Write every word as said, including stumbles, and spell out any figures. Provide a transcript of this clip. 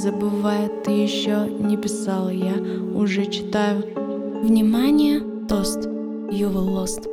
забывая, ты еще не писала, я уже читаю. Внимание, тост, you will lost.